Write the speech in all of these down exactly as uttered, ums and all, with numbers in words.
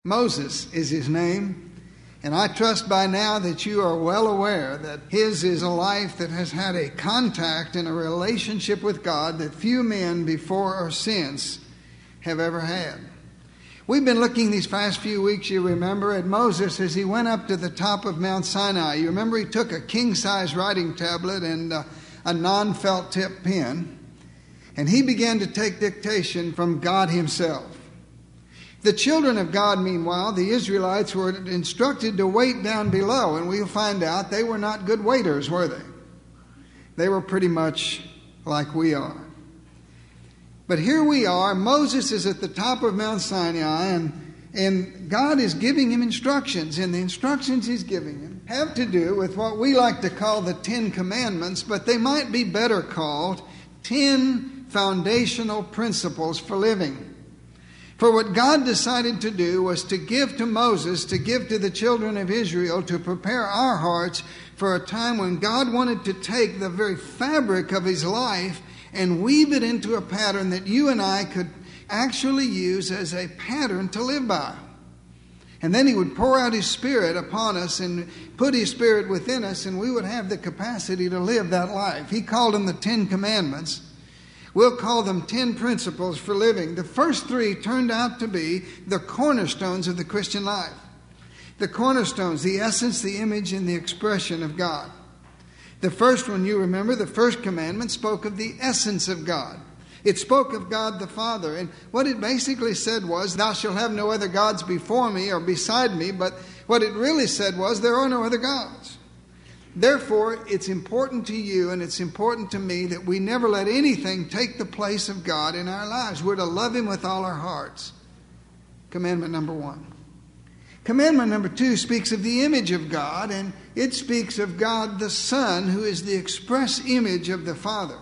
Moses is his name, and I trust by now that you are well aware that his is a life that has had a contact and a relationship with God that few men before or since have ever had. We've been looking these past few weeks, you remember, at Moses as he went up to the top of Mount Sinai. You remember he took a king-size writing tablet and a, a non-felt tip pen, and he began to take dictation from God himself. The children of God, meanwhile, the Israelites, were instructed to wait down below, and we'll find out they were not good waiters, were they? They were pretty much like we are. But here we are. Moses is at the top of Mount Sinai, and, and God is giving him instructions, and the instructions he's giving him have to do with what we like to call the Ten Commandments, but they might be better called ten foundational principles for living. For what God decided to do was to give to Moses, to give to the children of Israel, to prepare our hearts for a time when God wanted to take the very fabric of his life and weave it into a pattern that you and I could actually use as a pattern to live by. And then he would pour out his Spirit upon us and put his Spirit within us, and we would have the capacity to live that life. He called them the Ten Commandments. We'll call them ten principles for living. The first three turned out to be the cornerstones of the Christian life. The cornerstones, the essence, the image, and the expression of God. The first one, you remember, the first commandment spoke of the essence of God. It spoke of God the Father. And what it basically said was, thou shalt have no other gods before me or beside me. But what it really said was, there are no other gods. Therefore, it's important to you and it's important to me that we never let anything take the place of God in our lives. We're to love him with all our hearts. Commandment number one. Commandment number two speaks of the image of God, and it speaks of God the Son, who is the express image of the Father.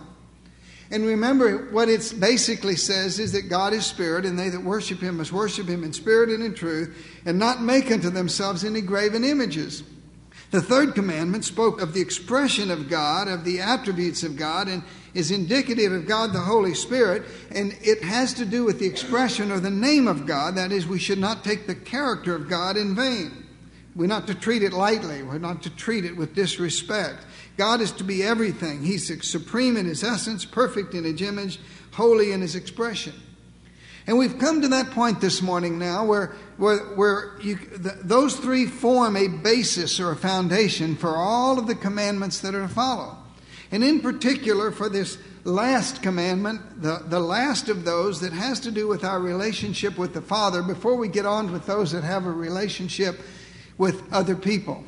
And remember, what it basically says is that God is spirit, and they that worship him must worship him in spirit and in truth, and not make unto themselves any graven images. The third commandment spoke of the expression of God, of the attributes of God, and is indicative of God the Holy Spirit, and it has to do with the expression or the name of God. That is, we should not take the character of God in vain. We're not to treat it lightly. We're not to treat it with disrespect. God is to be everything. He's supreme in his essence, perfect in his image, holy in his expression. And we've come to that point this morning now where, where, where you, the, those three form a basis or a foundation for all of the commandments that are to follow. And in particular for this last commandment, the, the last of those that has to do with our relationship with the Father, before we get on with those that have a relationship with other people.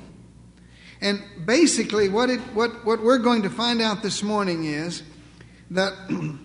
And basically what, it, what, what we're going to find out this morning is that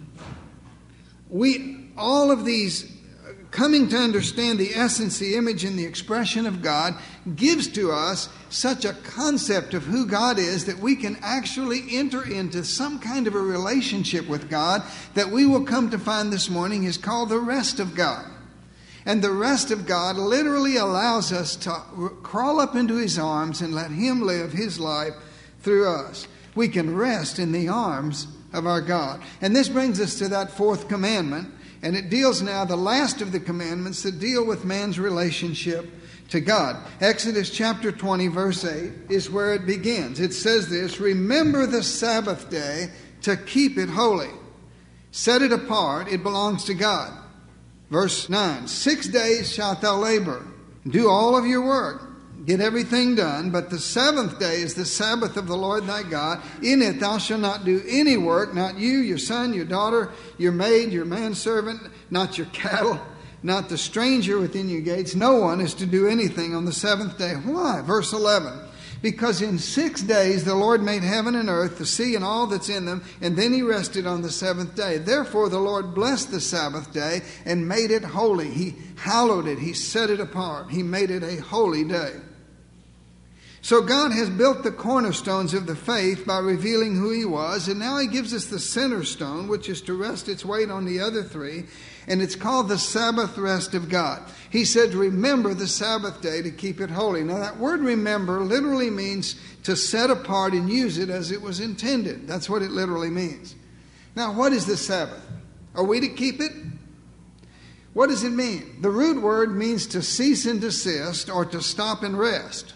we... all of these, coming to understand the essence, the image, and the expression of God gives to us such a concept of who God is that we can actually enter into some kind of a relationship with God that we will come to find this morning is called the rest of God. And the rest of God literally allows us to crawl up into his arms and let him live his life through us. We can rest in the arms of our God. And this brings us to that fourth commandment. And it deals now, the last of the commandments that deal with man's relationship to God. Exodus chapter twenty, verse eight is where it begins. It says this, remember the Sabbath day to keep it holy. Set it apart, it belongs to God. Verse nine, six days shalt thou labor, do all of your work, get everything done, but the seventh day is the Sabbath of the Lord thy God. In it thou shalt not do any work, not you, your son, your daughter, your maid, your manservant, not your cattle, not the stranger within your gates. No one is to do anything on the seventh day. Why? Verse eleven. Because in six days the Lord made heaven and earth, the sea and all that's in them, and then he rested on the seventh day. Therefore the Lord blessed the Sabbath day and made it holy. He hallowed it. He set it apart. He made it a holy day. So God has built the cornerstones of the faith by revealing who he was, and now he gives us the center stone, which is to rest its weight on the other three, and it's called the Sabbath rest of God. He said, remember the Sabbath day to keep it holy. Now that word remember literally means to set apart and use it as it was intended. That's what it literally means. Now what is the Sabbath? Are we to keep it? What does it mean? The root word means to cease and desist or to stop and rest.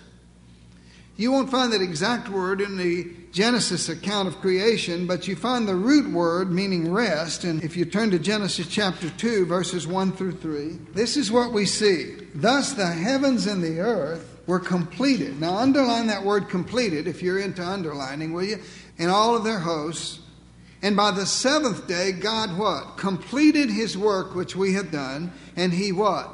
You won't find that exact word in the Genesis account of creation, but you find the root word meaning rest. And if you turn to Genesis chapter two, verses one through three, this is what we see. Thus the heavens and the earth were completed. Now underline that word completed, if you're into underlining, will you? And all of their hosts. And by the seventh day, God what? Completed his work which we had done. And he what?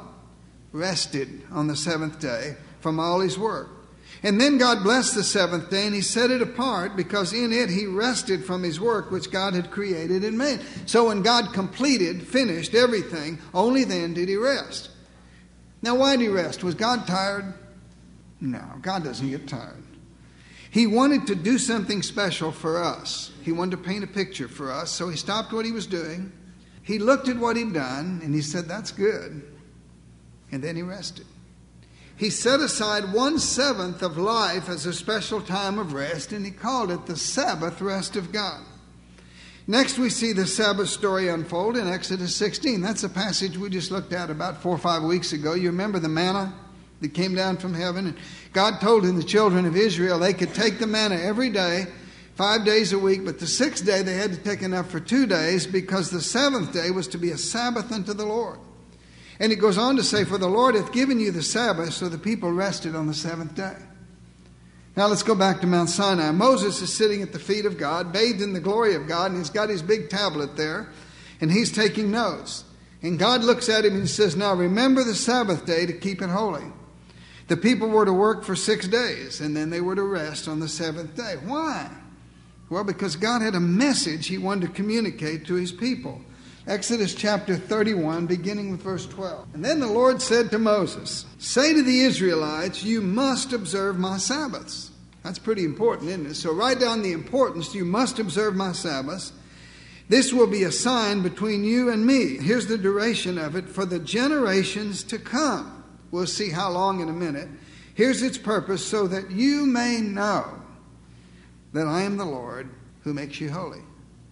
Rested on the seventh day from all his work. And then God blessed the seventh day, and he set it apart, because in it he rested from his work which God had created and made. So when God completed, finished everything, only then did he rest. Now why did he rest? Was God tired? No, God doesn't get tired. He wanted to do something special for us. He wanted to paint a picture for us, so he stopped what he was doing. He looked at what he'd done, and he said, that's good. And then he rested. He set aside one-seventh of life as a special time of rest, and he called it the Sabbath rest of God. Next, we see the Sabbath story unfold in Exodus sixteen. That's a passage we just looked at about four or five weeks ago. You remember the manna that came down from heaven? And God told the children of Israel they could take the manna every day, five days a week, but the sixth day they had to take enough for two days because the seventh day was to be a Sabbath unto the Lord. And it goes on to say, for the Lord hath given you the Sabbath, so the people rested on the seventh day. Now let's go back to Mount Sinai. Moses is sitting at the feet of God, bathed in the glory of God, and he's got his big tablet there, and he's taking notes. And God looks at him and he says, now remember the Sabbath day to keep it holy. The people were to work for six days, and then they were to rest on the seventh day. Why? Well, because God had a message he wanted to communicate to his people. Exodus chapter thirty-one, beginning with verse twelve. And then the Lord said to Moses, say to the Israelites, you must observe my Sabbaths. That's pretty important, isn't it? So write down the importance. You must observe my Sabbaths. This will be a sign between you and me. Here's the duration of it. For the generations to come. We'll see how long in a minute. Here's its purpose, so that you may know that I am the Lord who makes you holy.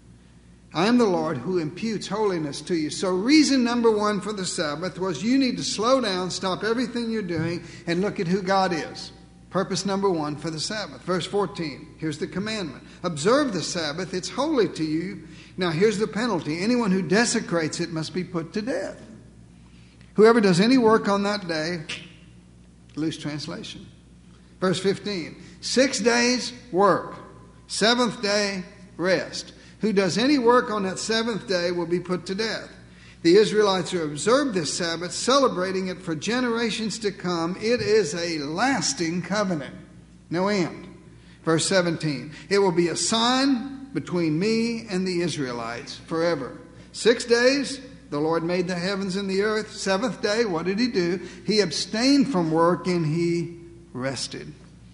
I am the Lord who imputes holiness to you. So reason number one for the Sabbath was you need to slow down, stop everything you're doing, and look at who God is. Purpose number one for the Sabbath. Verse fourteen, here's the commandment. Observe the Sabbath, it's holy to you. Now here's the penalty. Anyone who desecrates it must be put to death. Whoever does any work on that day, loose translation. Verse fifteen, six days work, seventh day rest. Who does any work on that seventh day will be put to death. The Israelites who observed this Sabbath, celebrating it for generations to come, it is a lasting covenant. No end. Verse seventeen, it will be a sign between me and the Israelites forever. Six days, the Lord made the heavens and the earth. Seventh day, what did he do? He abstained from work and he rested.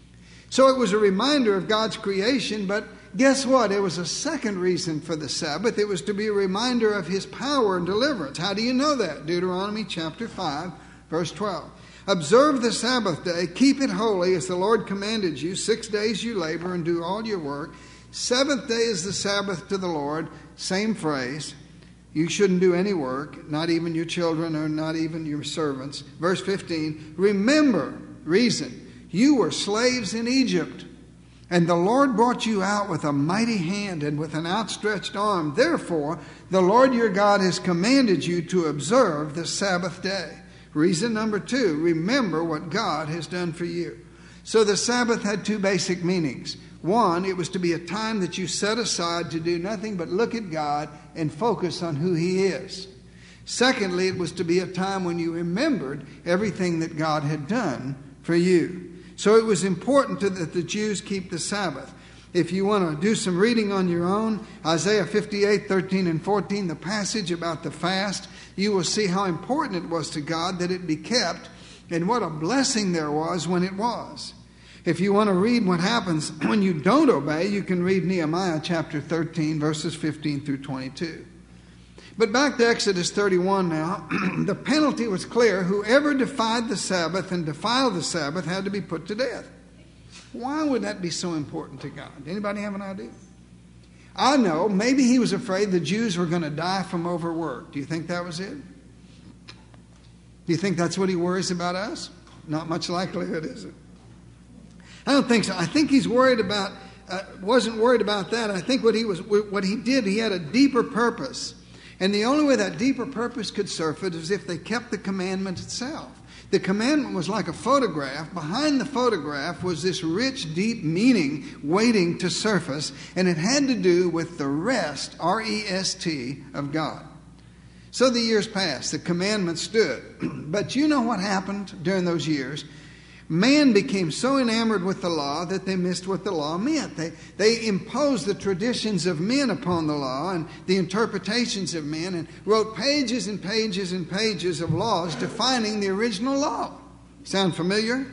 So it was a reminder of God's creation, but guess what? It was a second reason for the Sabbath. It was to be a reminder of his power and deliverance. How do you know that? Deuteronomy chapter five, verse twelve. Observe the Sabbath day, keep it holy as the Lord commanded you. Six days you labor and do all your work. Seventh day is the Sabbath to the Lord. Same phrase. You shouldn't do any work, not even your children or not even your servants. Verse fifteen, remember, reason, you were slaves in Egypt. And the Lord brought you out with a mighty hand and with an outstretched arm. Therefore, the Lord your God has commanded you to observe the Sabbath day. Reason number two, remember what God has done for you. So the Sabbath had two basic meanings. One, it was to be a time that you set aside to do nothing but look at God and focus on who he is. Secondly, it was to be a time when you remembered everything that God had done for you. So it was important to, that the Jews keep the Sabbath. If you want to do some reading on your own, Isaiah fifty-eight, thirteen and fourteen, the passage about the fast, you will see how important it was to God that it be kept and what a blessing there was when it was. If you want to read what happens when you don't obey, you can read Nehemiah chapter thirteen, verses fifteen through twenty-two. But back to Exodus thirty-one now. The penalty was clear. Whoever defied the Sabbath and defiled the Sabbath had to be put to death. Why would that be so important to God? Anybody have an idea? I know. Maybe he was afraid the Jews were going to die from overwork. Do you think that was it? Do you think that's what he worries about us? Not much likelihood, is it? I don't think so. I think he's worried about, uh, wasn't worried about that. I think what he was, what he did, he had a deeper purpose. And the only way that deeper purpose could surface is if they kept the commandment itself. The commandment was like a photograph. Behind the photograph was this rich, deep meaning waiting to surface, and it had to do with the rest, R E S T, of God. So the years passed. The commandment stood. But you know what happened during those years? Man became so enamored with the law that they missed what the law meant. They, they imposed the traditions of men upon the law and the interpretations of men and wrote pages and pages and pages of laws defining the original law. Sound familiar?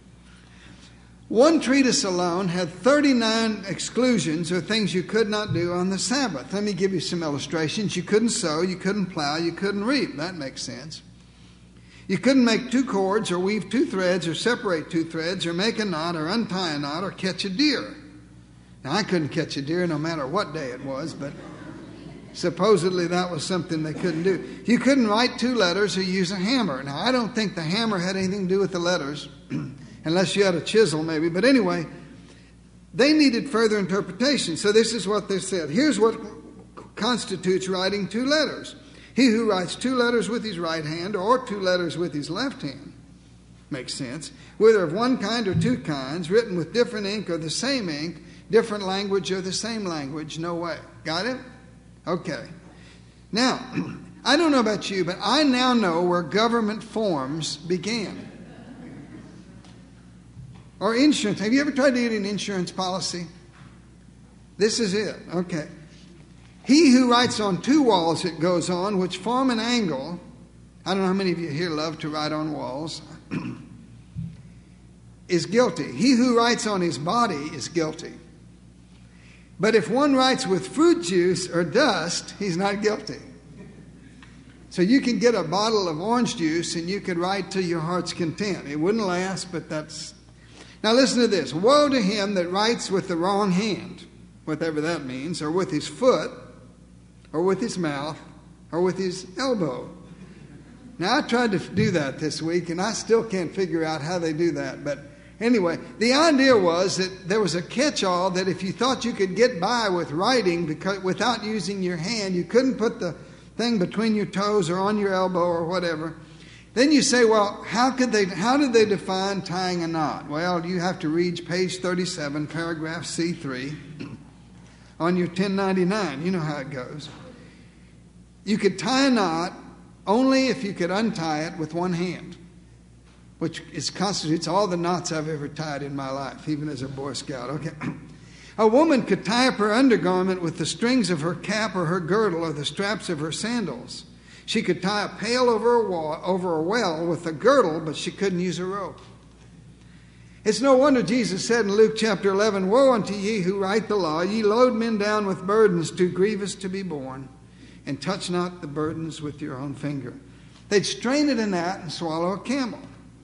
One treatise alone had thirty-nine exclusions or things you could not do on the Sabbath. Let me give you some illustrations. You couldn't sow, you couldn't plow, you couldn't reap. That makes sense. You couldn't make two cords or weave two threads or separate two threads or make a knot or untie a knot or catch a deer. Now, I couldn't catch a deer no matter what day it was, but supposedly that was something they couldn't do. You couldn't write two letters or use a hammer. Now, I don't think the hammer had anything to do with the letters, unless you had a chisel maybe. But anyway, they needed further interpretation. So this is what they said. Here's what constitutes writing two letters. He who writes two letters with his right hand or two letters with his left hand. Makes sense. Whether of one kind or two kinds, written with different ink or the same ink, different language or the same language, no way. Got it? Okay. Now, I don't know about you, but I now know where government forms began. Or insurance. Have you ever tried to get an insurance policy? This is it. Okay. He who writes on two walls, it goes on, which form an angle. I don't know how many of you here love to write on walls. Is guilty. He who writes on his body is guilty. But if one writes with fruit juice or dust, he's not guilty. So you can get a bottle of orange juice and you could write to your heart's content. It wouldn't last, but that's... Now listen to this. Woe to him that writes with the wrong hand, whatever that means, or with his foot, or with his mouth, or with his elbow. Now, I tried to do that this week, and I still can't figure out how they do that. But anyway, the idea was that there was a catch-all that if you thought you could get by with writing because, without using your hand, you couldn't put the thing between your toes or on your elbow or whatever. Then you say, well, how could they? How did they define tying a knot? Well, you have to read page thirty-seven, paragraph C three. On your ten ninety-nine, you know how it goes. You could tie a knot only if you could untie it with one hand, which is constitutes all the knots I've ever tied in my life, even as a Boy Scout. Okay. A woman could tie up her undergarment with the strings of her cap or her girdle or the straps of her sandals. She could tie a pail over a, wall, over a well with a girdle, but she couldn't use a rope. It's no wonder Jesus said in Luke chapter eleven, Woe unto ye who write the law, ye load men down with burdens too grievous to be borne, and touch not the burdens with your own finger. They'd strain at a gnat and swallow a camel.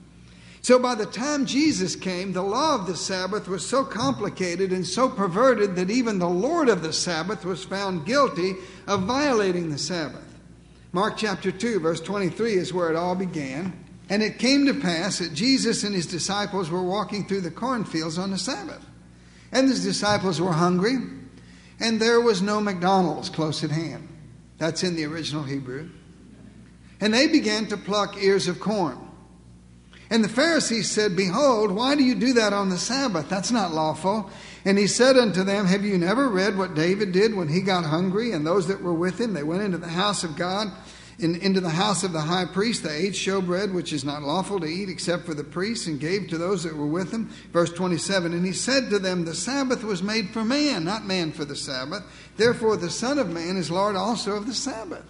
So by the time Jesus came, the law of the Sabbath was so complicated and so perverted that even the Lord of the Sabbath was found guilty of violating the Sabbath. Mark chapter two, verse twenty-three is where it all began. And it came to pass that Jesus and his disciples were walking through the cornfields on the Sabbath. And his disciples were hungry, and there was no McDonald's close at hand. That's in the original Hebrew. And they began to pluck ears of corn. And the Pharisees said, Behold, why do you do that on the Sabbath? That's not lawful. And he said unto them, Have you never read what David did when he got hungry, and those that were with him? They went into the house of God, In, into the house of the high priest. They ate showbread, which is not lawful to eat except for the priests, and gave to those that were with him. Verse twenty-seven, And he said to them, The Sabbath was made for man, not man for the Sabbath. Therefore the Son of Man is Lord also of the Sabbath.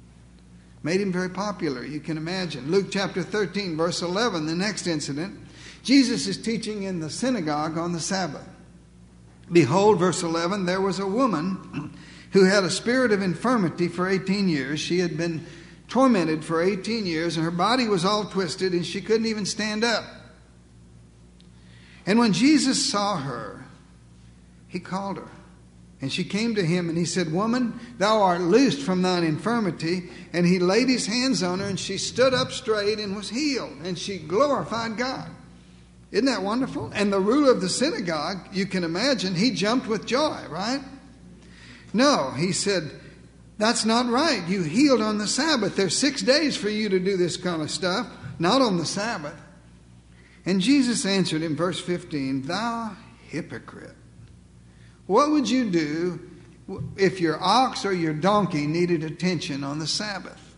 Made him very popular, you can imagine. Luke chapter thirteen, verse eleven, the next incident. Jesus is teaching in the synagogue on the Sabbath. Behold, verse eleven, there was a woman who had a spirit of infirmity for eighteen years. She had been tormented for eighteen years, and her body was all twisted, and she couldn't even stand up. And when Jesus saw her, he called her. And she came to him, and he said, Woman, thou art loosed from thine infirmity. And he laid his hands on her, and she stood up straight and was healed. And she glorified God. Isn't that wonderful? And the ruler of the synagogue, you can imagine, he jumped with joy, right? No, he said, that's not right. You healed on the Sabbath. There's six days for you to do this kind of stuff, not on the Sabbath. And Jesus answered in verse fifteen, Thou hypocrite. What would you do if your ox or your donkey needed attention on the Sabbath?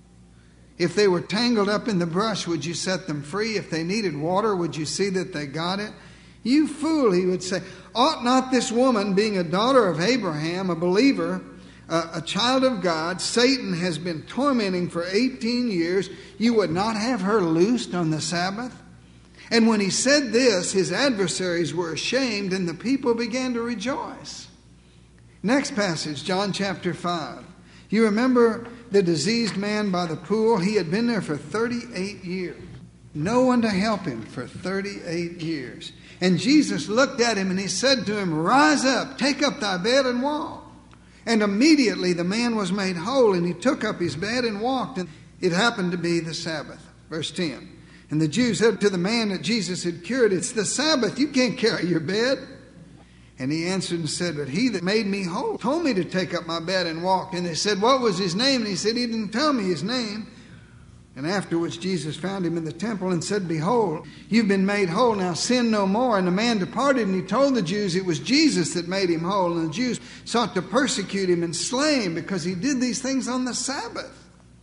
If they were tangled up in the brush, would you set them free? If they needed water, would you see that they got it? You fool, he would say. Ought not this woman, being a daughter of Abraham, a believer, a, a child of God, Satan has been tormenting for eighteen years, you would not have her loosed on the Sabbath? And when he said this, his adversaries were ashamed, and the people began to rejoice. Next passage, John chapter five. You remember the diseased man by the pool? He had been there for thirty-eight years. No one to help him for thirty-eight years. And Jesus looked at him and he said to him, Rise up, take up thy bed and walk. And immediately the man was made whole, and he took up his bed and walked. And it happened to be the Sabbath. Verse ten. And the Jews said to the man that Jesus had cured, It's the Sabbath, you can't carry your bed. And he answered and said, But he that made me whole told me to take up my bed and walk. And they said, What was his name? And he said, He didn't tell me his name. And afterwards Jesus found him in the temple and said, Behold, you've been made whole, now sin no more. And the man departed, and he told the Jews it was Jesus that made him whole. And the Jews sought to persecute him and slay him because he did these things on the Sabbath.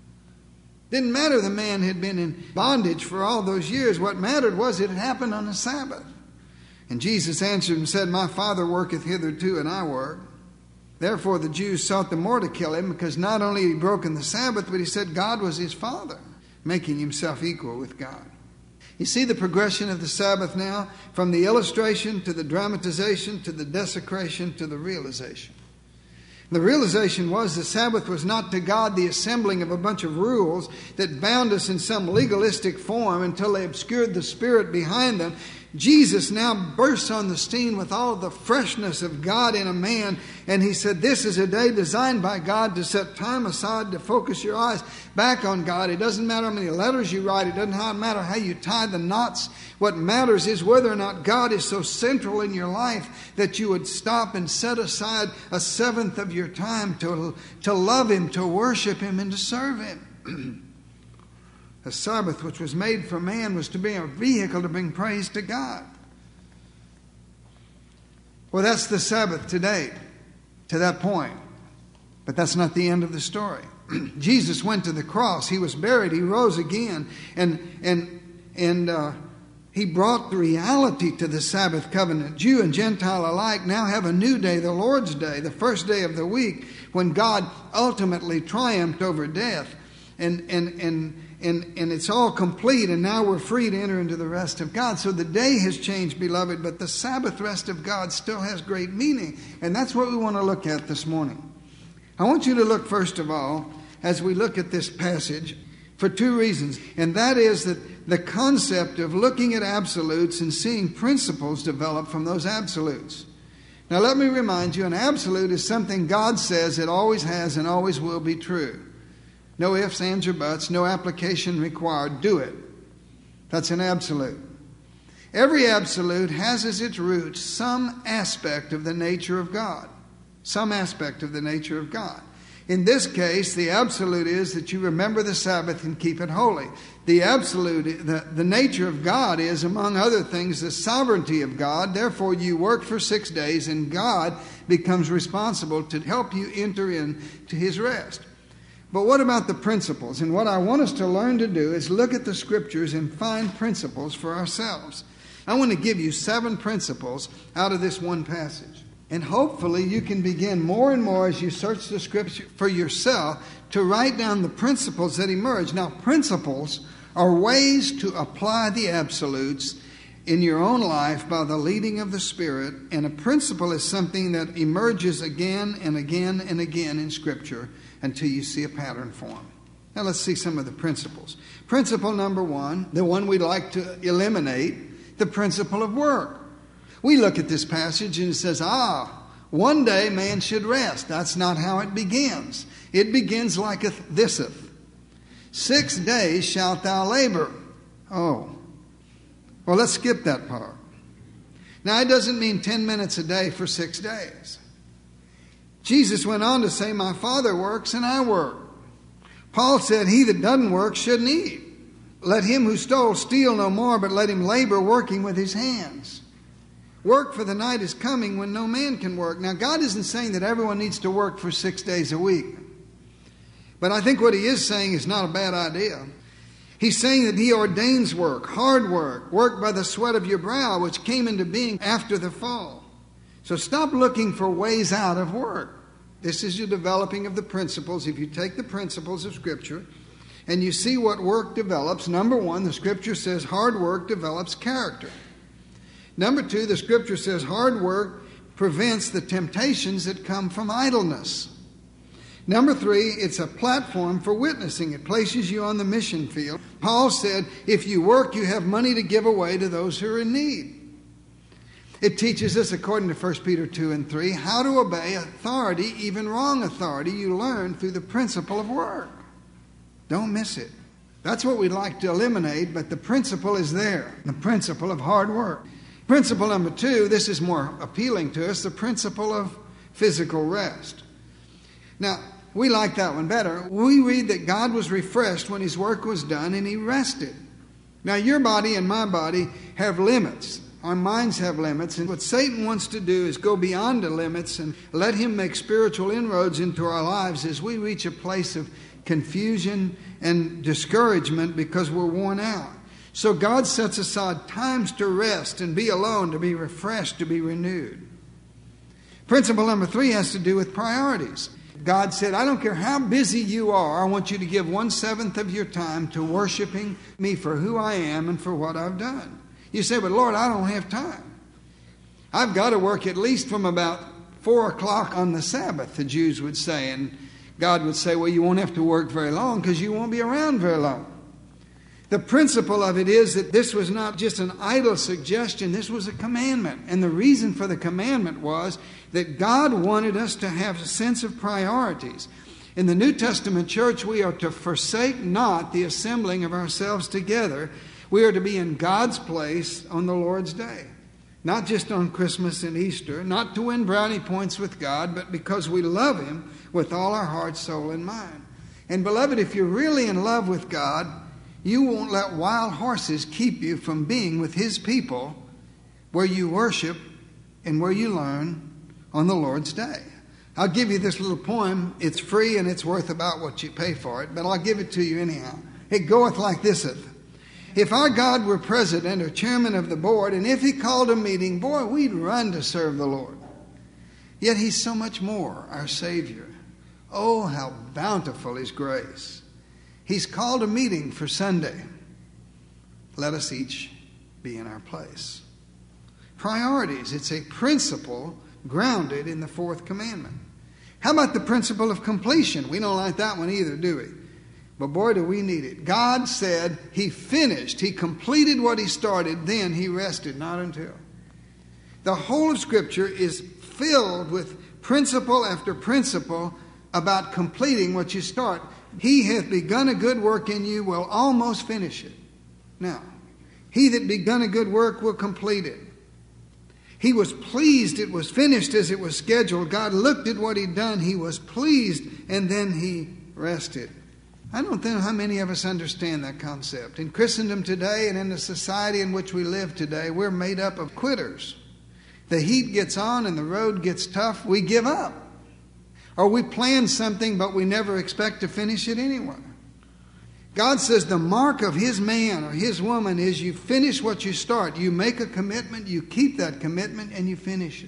Didn't matter the man had been in bondage for all those years. What mattered was it had happened on the Sabbath. And Jesus answered and said, My Father worketh hitherto, and I work. Therefore the Jews sought the more to kill him, because not only had he broken the Sabbath, but he said God was his Father, making himself equal with God. You see the progression of the Sabbath now, from the illustration to the dramatization to the desecration to the realization. The realization was the Sabbath was not to God the assembling of a bunch of rules that bound us in some legalistic form until they obscured the spirit behind them. Jesus now bursts on the scene with all the freshness of God in a man, and he said, This is a day designed by God to set time aside to focus your eyes back on God. It doesn't matter how many letters you write. It doesn't matter how you tie the knots. What matters is whether or not God is so central in your life that you would stop and set aside a seventh of your time to, to love Him, to worship Him, and to serve Him. The Sabbath, which was made for man, was to be a vehicle to bring praise to God. Well, that's the Sabbath today, to that point. But that's not the end of the story. Jesus went to the cross. He was buried. He rose again. And, and, and uh, He brought the reality to the Sabbath covenant. Jew and Gentile alike now have a new day, the Lord's Day, the first day of the week, when God ultimately triumphed over death. And, and, and, and, and it's all complete, and now we're free to enter into the rest of God. So the day has changed, beloved, but the Sabbath rest of God still has great meaning. And that's what we want to look at this morning. I want you to look, first of all, as we look at this passage, for two reasons. And that is that the concept of looking at absolutes and seeing principles develop from those absolutes. Now let me remind you, an absolute is something God says it always has and always will be true. No ifs, ands, or buts, no application required. Do it. That's an absolute. Every absolute has as its root some aspect of the nature of God. Some aspect of the nature of God. In this case, the absolute is that you remember the Sabbath and keep it holy. The absolute, the, the nature of God is, among other things, the sovereignty of God. Therefore, you work for six days and God becomes responsible to help you enter into His rest. But what about the principles? And what I want us to learn to do is look at the Scriptures and find principles for ourselves. I want to give you seven principles out of this one passage. And hopefully you can begin more and more as you search the Scripture for yourself to write down the principles that emerge. Now, principles are ways to apply the absolutes in your own life by the leading of the Spirit. And a principle is something that emerges again and again and again in Scripture until you see a pattern form. Now let's see some of the principles. Principle number one, the one we'd like to eliminate, the principle of work. We look at this passage and it says, ah, One day man should rest. That's not how it begins. It begins like thiseth. Six days shalt thou labor. Oh. Well, let's skip that part. Now, it doesn't mean ten minutes a day for six days. Jesus went on to say, my Father works and I work. Paul said, he that doesn't work shouldn't eat. Let him who stole steal no more, but let him labor working with his hands. Work, for the night is coming when no man can work. Now, God isn't saying that everyone needs to work for six days a week. But I think what he is saying is not a bad idea. He's saying that he ordains work, hard work, work by the sweat of your brow, which came into being after the fall. So stop looking for ways out of work. This is your developing of the principles. If you take the principles of Scripture and you see what work develops, number one, the Scripture says hard work develops character. Number two, the Scripture says hard work prevents the temptations that come from idleness. Number three, it's a platform for witnessing. It places you on the mission field. Paul said, if you work, you have money to give away to those who are in need. It teaches us, according to First Peter two and three, how to obey authority, even wrong authority, you learn through the principle of work. Don't miss it. That's what we'd like to eliminate, but the principle is there, the principle of hard work. Principle number two, this is more appealing to us, the principle of physical rest. Now, we like that one better. We read that God was refreshed when his work was done and he rested. Now, your body and my body have limits. Our minds have limits. And what Satan wants to do is go beyond the limits and let him make spiritual inroads into our lives as we reach a place of confusion and discouragement because we're worn out. So God sets aside times to rest and be alone, to be refreshed, to be renewed. Principle number three has to do with priorities. God said, I don't care how busy you are, I want you to give one-seventh of your time to worshiping me for who I am and for what I've done. You say, but Lord, I don't have time. I've got to work at least from about four o'clock on the Sabbath, the Jews would say. And God would say, well, you won't have to work very long because you won't be around very long. The principle of it is that this was not just an idle suggestion, this was a commandment. And the reason for the commandment was that God wanted us to have a sense of priorities. In the New Testament church, we are to forsake not the assembling of ourselves together. We are to be in God's place on the Lord's day. Not just on Christmas and Easter, not to win brownie points with God, but because we love him with all our heart, soul, and mind. And beloved, if you're really in love with God, you won't let wild horses keep you from being with his people where you worship and where you learn on the Lord's day. I'll give you this little poem. It's free and it's worth about what you pay for it, but I'll give it to you anyhow. It goeth like thiseth. If our God were president or chairman of the board, and if he called a meeting, boy, we'd run to serve the Lord. Yet he's so much more, our Savior. Oh, how bountiful his grace. He's called a meeting for Sunday. Let us each be in our place. Priorities. It's a principle grounded in the fourth commandment. How about the principle of completion? We don't like that one either, do we? But boy, do we need it. God said he finished. He completed what he started. Then he rested, not until. The whole of Scripture is filled with principle after principle about completing what you start. He hath begun a good work in you, will almost finish it. Now, he that begun a good work will complete it. He was pleased it was finished as it was scheduled. God looked at what he'd done. He was pleased, and then he rested. I don't know how many of us understand that concept. In Christendom today and in the society in which we live today, we're made up of quitters. The heat gets on and the road gets tough, we give up. Or we plan something, but we never expect to finish it anyway. God says the mark of his man or his woman is you finish what you start. You make a commitment, you keep that commitment, and you finish it.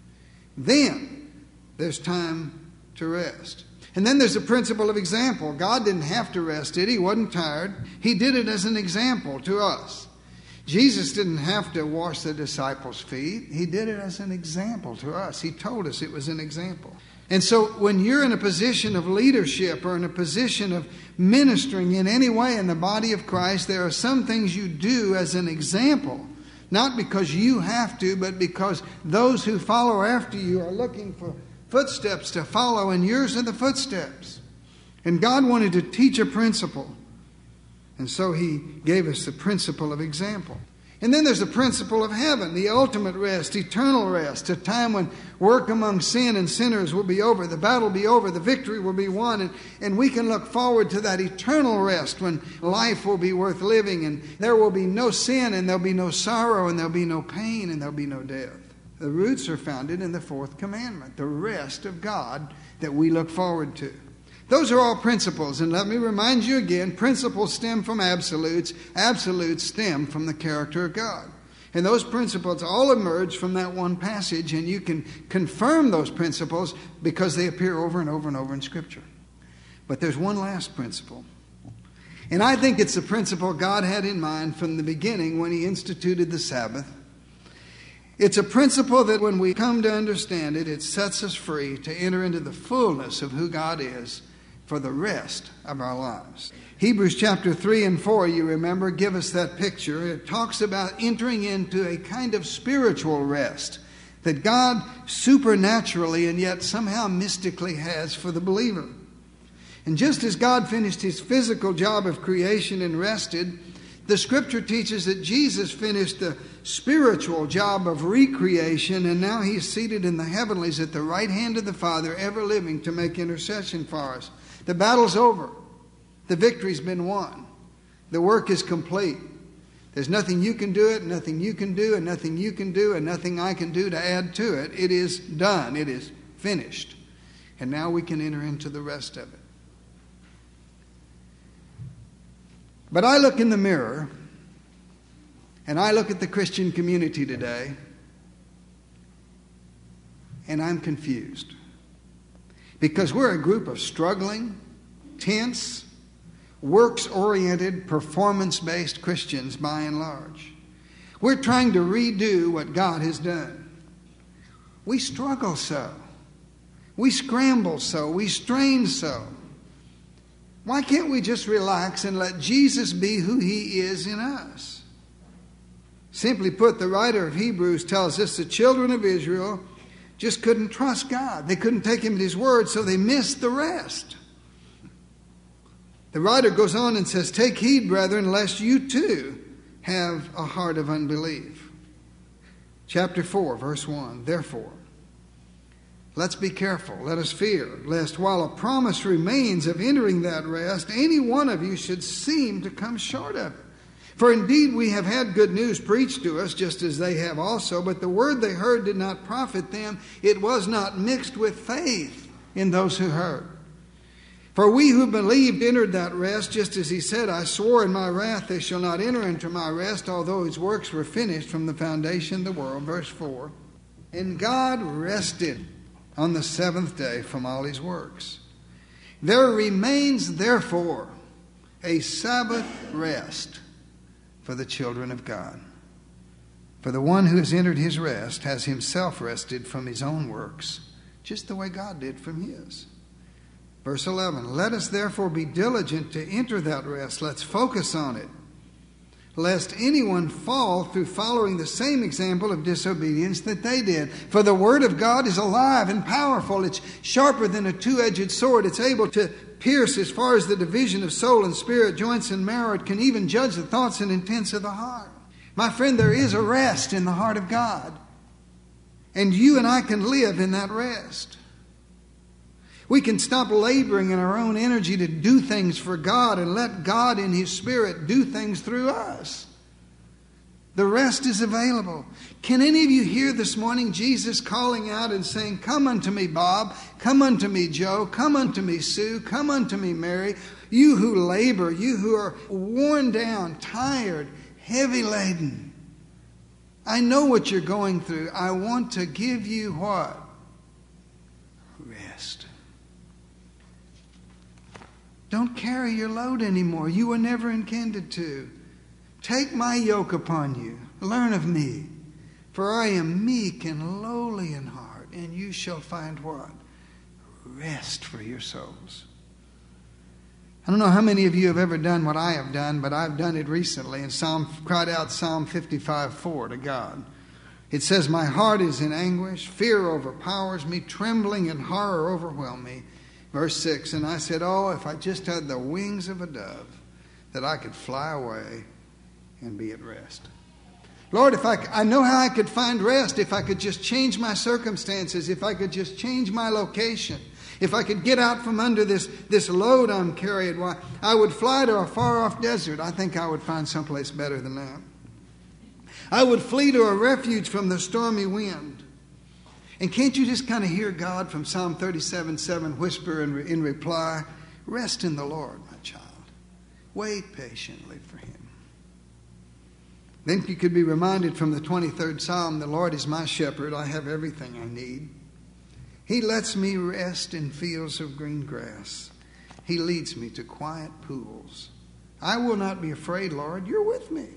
Then there's time to rest. And then there's the principle of example. God didn't have to rest, did he? He wasn't tired. He did it as an example to us. Jesus didn't have to wash the disciples' feet. He did it as an example to us. He told us it was an example. And so when you're in a position of leadership or in a position of ministering in any way in the body of Christ, there are some things you do as an example Not because you have to, but because those who follow after you are looking for footsteps to follow, and yours are the footsteps. And God wanted to teach a principle. And so He gave us the principle of example. And then there's the principle of heaven, the ultimate rest, eternal rest, a time when work among sin and sinners will be over, the battle will be over, the victory will be won, and, and we can look forward to that eternal rest when life will be worth living, and there will be no sin, and there'll be no sorrow, and there'll be no pain, and there'll be no death. The roots are founded in the fourth commandment, the rest of God that we look forward to. Those are all principles, and let me remind you again, principles stem from absolutes, absolutes stem from the character of God. And those principles all emerge from that one passage, and you can confirm those principles because they appear over and over and over in Scripture. But there's one last principle, and I think it's the principle God had in mind from the beginning when He instituted the Sabbath. It's a principle that when we come to understand it, it sets us free to enter into the fullness of who God is for the rest of our lives. Hebrews chapter three and four, you remember, give us that picture. It talks about entering into a kind of spiritual rest that God supernaturally and yet somehow mystically has for the believer. And just as God finished His physical job of creation and rested, the Scripture teaches that Jesus finished the spiritual job of recreation, and now He's seated in the heavenlies at the right hand of the Father, ever living to make intercession for us. The battle's over. The victory's been won. The work is complete. There's nothing you can do it, nothing you can do, and nothing you can do, and nothing I can do to add to it. It is done. It is finished. And now we can enter into the rest of it. But I look in the mirror, and I look at the Christian community today, and I'm confused. Because we're a group of struggling, tense, works-oriented, performance-based Christians by and large. We're trying to redo what God has done. We struggle so. We scramble so. We strain so. Why can't we just relax and let Jesus be who He is in us? Simply put, the writer of Hebrews tells us the children of Israel just couldn't trust God. They couldn't take Him at His word, so they missed the rest. The writer goes on and says, "Take heed, brethren, lest you too have a heart of unbelief." Chapter four, verse one, "Therefore, let's be careful, let us fear, lest while a promise remains of entering that rest, any one of you should seem to come short of it. For indeed we have had good news preached to us, just as they have also, but the word they heard did not profit them. It was not mixed with faith in those who heard. For we who believed entered that rest, just as He said, I swore in my wrath they shall not enter into my rest, although His works were finished from the foundation of the world." Verse four, "And God rested on the seventh day from all His works. There remains therefore a Sabbath rest for the children of God. For the one who has entered His rest has himself rested from his own works, just the way God did from His." Verse eleven, "Let us therefore be diligent to enter that rest." Let's focus on it. "Lest anyone fall through following the same example of disobedience that they did. For the word of God is alive and powerful. It's sharper than a two-edged sword. It's able to pierce as far as the division of soul and spirit, joints and marrow. It can even judge the thoughts and intents of the heart." My friend, there is a rest in the heart of God. And you and I can live in that rest. We can stop laboring in our own energy to do things for God and let God in His Spirit do things through us. The rest is available. Can any of you hear this morning Jesus calling out and saying, "Come unto me, Bob. Come unto me, Joe. Come unto me, Sue. Come unto me, Mary. You who labor, you who are worn down, tired, heavy laden. I know what you're going through. I want to give you what? Rest. Don't carry your load anymore. You were never intended to. Take my yoke upon you. Learn of me. For I am meek and lowly in heart, and you shall find what? Rest for your souls. I don't know how many of you have ever done what I have done, but I've done it recently and Psalm, cried out Psalm fifty-five four to God. It says, my heart is in anguish, fear overpowers me, trembling and horror overwhelm me. Verse six, and I said, oh, if I just had the wings of a dove, that I could fly away and be at rest. Lord, if I, I know how I could find rest if I could just change my circumstances, if I could just change my location, if I could get out from under this, this load I'm carrying, why, I would fly to a far-off desert. I think I would find someplace better than that. I would flee to a refuge from the stormy wind. And can't you just kind of hear God from Psalm thirty-seven seven whisper in, in reply, rest in the Lord, my child. Wait patiently for Him. Then you could be reminded from the twenty-third Psalm, the Lord is my shepherd, I have everything I need. He lets me rest in fields of green grass. He leads me to quiet pools. I will not be afraid, Lord, you're with me.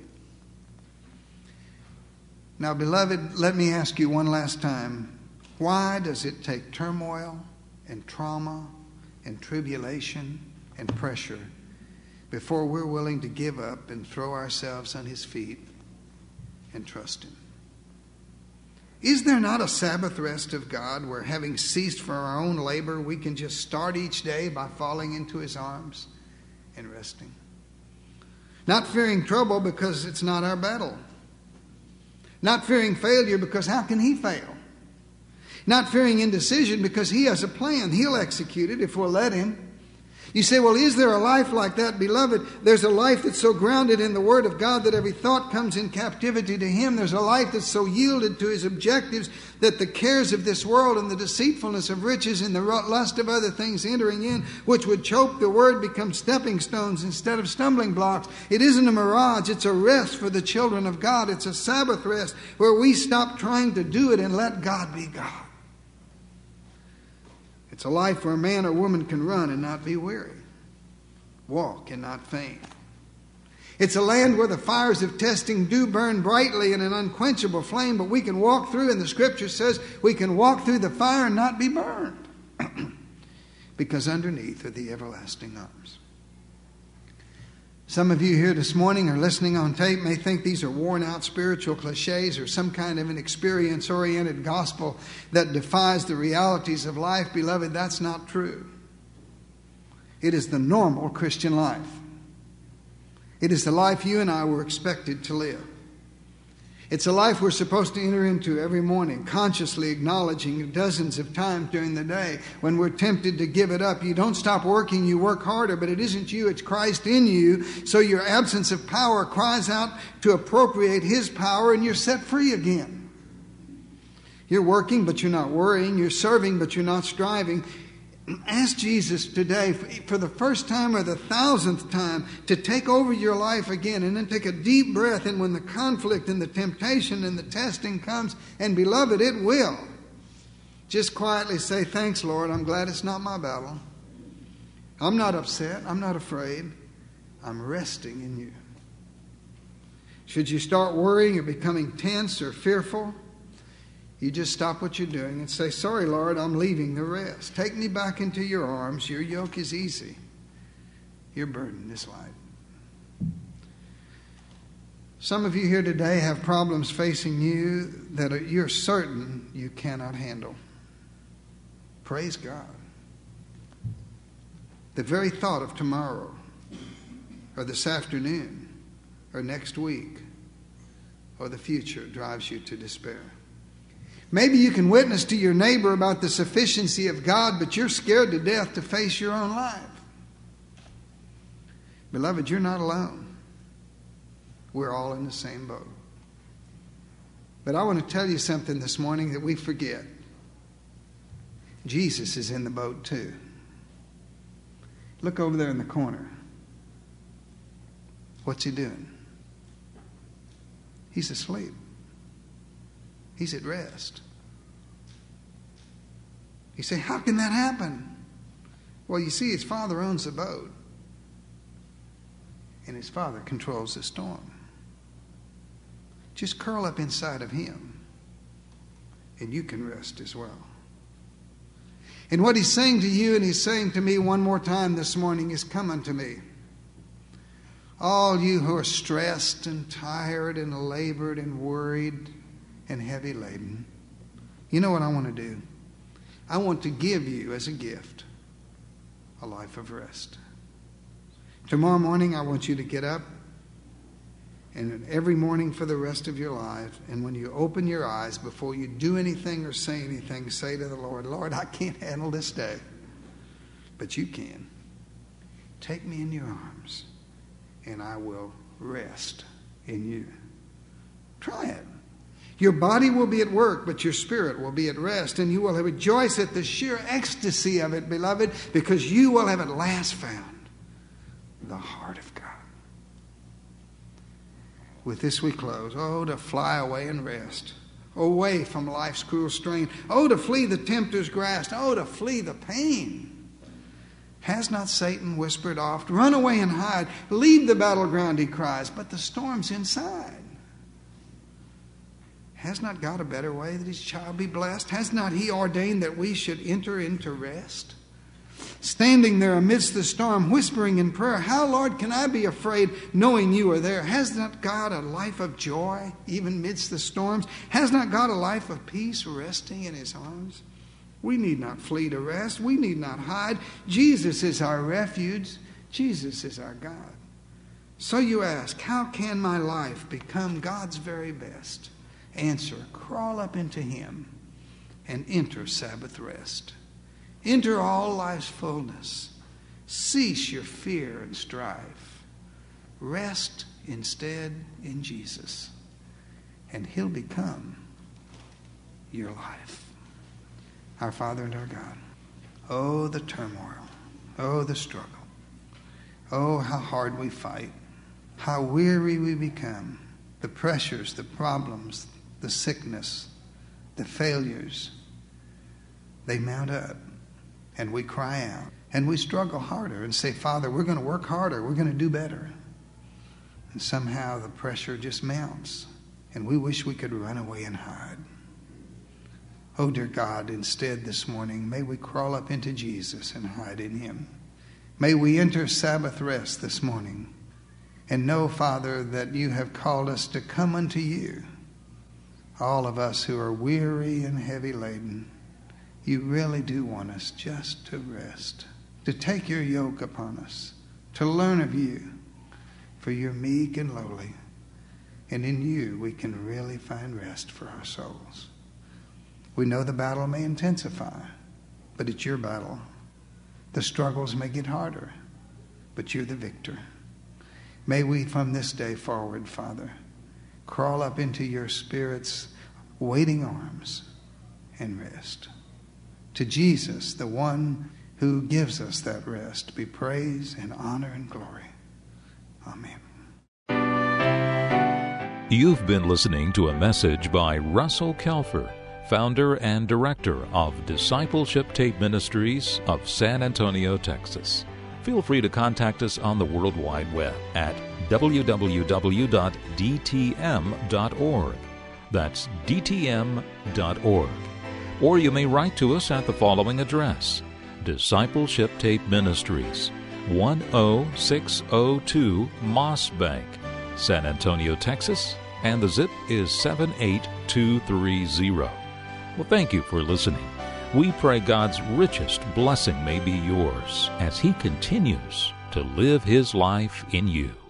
Now, beloved, let me ask you one last time, why does it take turmoil and trauma and tribulation and pressure before we're willing to give up and throw ourselves on His feet and trust Him? Is there not a Sabbath rest of God where, having ceased from our own labor, we can just start each day by falling into His arms and resting? Not fearing trouble because it's not our battle. Not fearing failure because how can He fail? Not fearing indecision because He has a plan. He'll execute it if we'll let Him. You say, well, is there a life like that? Beloved, there's a life that's so grounded in the Word of God that every thought comes in captivity to Him. There's a life that's so yielded to His objectives that the cares of this world and the deceitfulness of riches and the lust of other things entering in, which would choke the Word, become stepping stones instead of stumbling blocks. It isn't a mirage. It's a rest for the children of God. It's a Sabbath rest where we stop trying to do it and let God be God. It's a life where a man or woman can run and not be weary, walk and not faint. It's a land where the fires of testing do burn brightly in an unquenchable flame, but we can walk through, and the Scripture says we can walk through the fire and not be burned, because underneath are the everlasting arms. Some of you here this morning or listening on tape may think these are worn-out spiritual cliches or some kind of an experience-oriented gospel that defies the realities of life. Beloved, that's not true. It is the normal Christian life. It is the life you and I were expected to live. It's a life we're supposed to enter into every morning, consciously acknowledging dozens of times during the day when we're tempted to give it up. You don't stop working, you work harder, but it isn't you, it's Christ in you. So your absence of power cries out to appropriate His power, and you're set free again. You're working, but you're not worrying. You're serving, but you're not striving. Ask Jesus today, for the first time or the thousandth time, to take over your life again, and then take a deep breath. And when the conflict and the temptation and the testing comes, and beloved, it will, just quietly say, thanks, Lord. I'm glad it's not my battle. I'm not upset. I'm not afraid. I'm resting in you. Should you start worrying or becoming tense or fearful, you just stop what you're doing and say, sorry, Lord, I'm leaving the rest. Take me back into your arms. Your yoke is easy. Your burden is light. Some of you here today have problems facing you that you're certain you cannot handle. Praise God. The very thought of tomorrow or this afternoon or next week or the future drives you to despair. Maybe you can witness to your neighbor about the sufficiency of God, but you're scared to death to face your own life. Beloved, you're not alone. We're all in the same boat. But I want to tell you something this morning that we forget. Jesus is in the boat too. Look over there in the corner. What's He doing? He's asleep. He's at rest. You say, how can that happen? Well, you see, His Father owns the boat. And His Father controls the storm. Just curl up inside of Him, and you can rest as well. And what he's saying to you and he's saying to me one more time this morning is, come unto me. All you who are stressed and tired and labored and worried and heavy laden. You know what I want to do? I want to give you as a gift a life of rest. Tomorrow morning I want you to get up, and every morning for the rest of your life, and when you open your eyes, before you do anything or say anything, say to the Lord, Lord, I can't handle this day, but you can. Take me in your arms, and I will rest in you. Try it. Your body will be at work, but your spirit will be at rest, and you will rejoice at the sheer ecstasy of it, beloved, because you will have at last found the heart of God. With this we close. Oh, to fly away and rest, away from life's cruel strain. Oh, to flee the tempter's grasp. Oh, to flee the pain. Has not Satan whispered oft, run away and hide, leave the battleground, he cries, but the storm's inside. Has not God a better way that his child be blessed? Has not he ordained that we should enter into rest? Standing there amidst the storm, whispering in prayer, how, Lord, can I be afraid knowing you are there? Has not God a life of joy even amidst the storms? Has not God a life of peace resting in his arms? We need not flee to rest. We need not hide. Jesus is our refuge. Jesus is our God. So you ask, how can my life become God's very best? Answer, crawl up into him and enter Sabbath rest. Enter all life's fullness. Cease your fear and strife. Rest instead in Jesus, and he'll become your life. Our Father and our God. Oh, the turmoil. Oh, the struggle. Oh, how hard we fight. How weary we become. The pressures, the problems, the sickness, the failures, they mount up. And we cry out, and we struggle harder and say, Father, we're going to work harder. We're going to do better. And somehow the pressure just mounts, and we wish we could run away and hide. Oh, dear God, instead this morning, may we crawl up into Jesus and hide in him. May we enter Sabbath rest this morning and know, Father, that you have called us to come unto you. All of us who are weary and heavy laden, you really do want us just to rest, to take your yoke upon us, to learn of you, for you're meek and lowly, and in you we can really find rest for our souls. We know the battle may intensify, but it's your battle. The struggles may get harder, but you're the victor. May we from this day forward, Father, crawl up into your Spirit's waiting arms and rest. To Jesus, the one who gives us that rest, be praise and honor and glory. Amen. You've been listening to a message by Russell Kelfer, founder and director of Discipleship Tape Ministries of San Antonio, Texas. Feel free to contact us on the World Wide Web at w w w dot d t m dot org. That's d t m dot org. Or you may write to us at the following address: Discipleship Tape Ministries, one oh six oh two Moss Bank, San Antonio, Texas, and the zip is seven eight two three zero. Well, thank you for listening. We pray God's richest blessing may be yours as He continues to live His life in you.